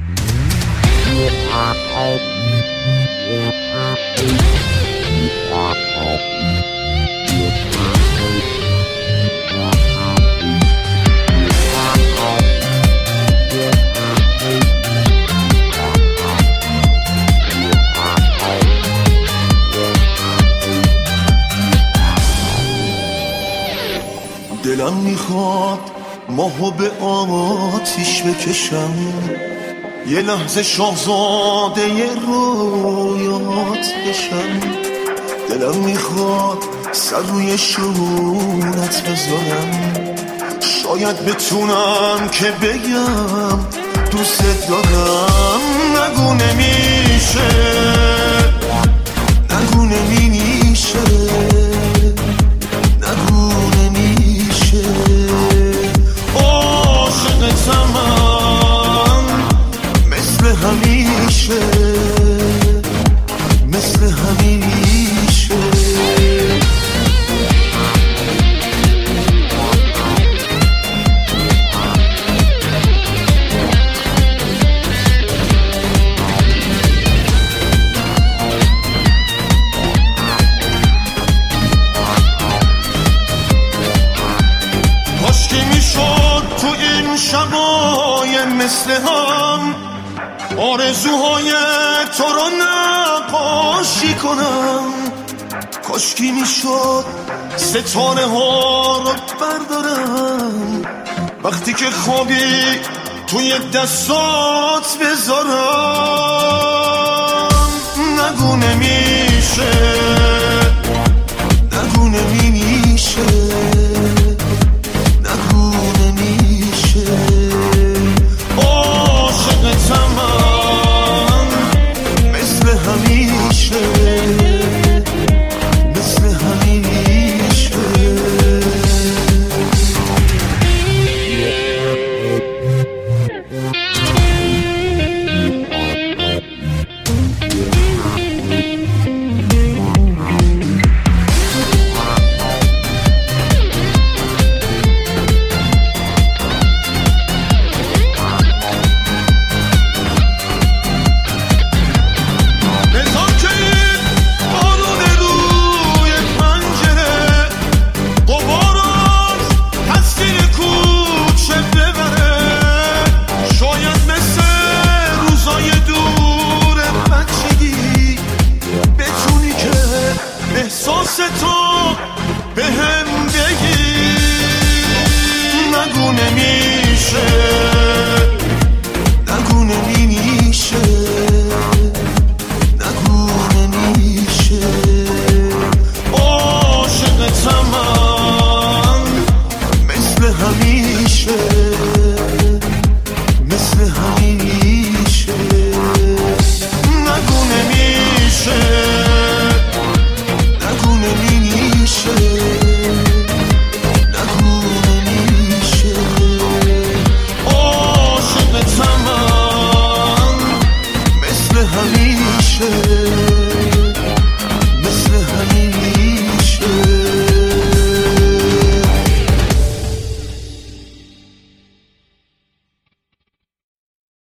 دلم میخواد ماهو به آتیش بکشم، یه لحظه شاهزاده رویات بشم. دلم میخواد سر روی شونت بذارم، شاید بتونم که بگم دوست دارم. نگو نمیشه، نگو نمیشه، نگو نمیشه. عاشقتم من مثل همیشه، مثل همیشه. شبای مثل هم آرزوهای تو رو نقاشی کنم. کاشکی میشد ستاره ها رو بردارم، وقتی که خوابی توی دستات بذارم. نگو نمیشه، نگو نمیشه، عاشقتم من مثل همیشه، مثل همیشه. احساس تو به هم بگی. نگو نمیشه، نگو نمیشه، نگو نمیشه. عاشقتم من مثل همیشه، مثل همیشه. نگو نمیشه، نگو نمیشه، نگو نمیشه. عاشقتم من مثل همیشه.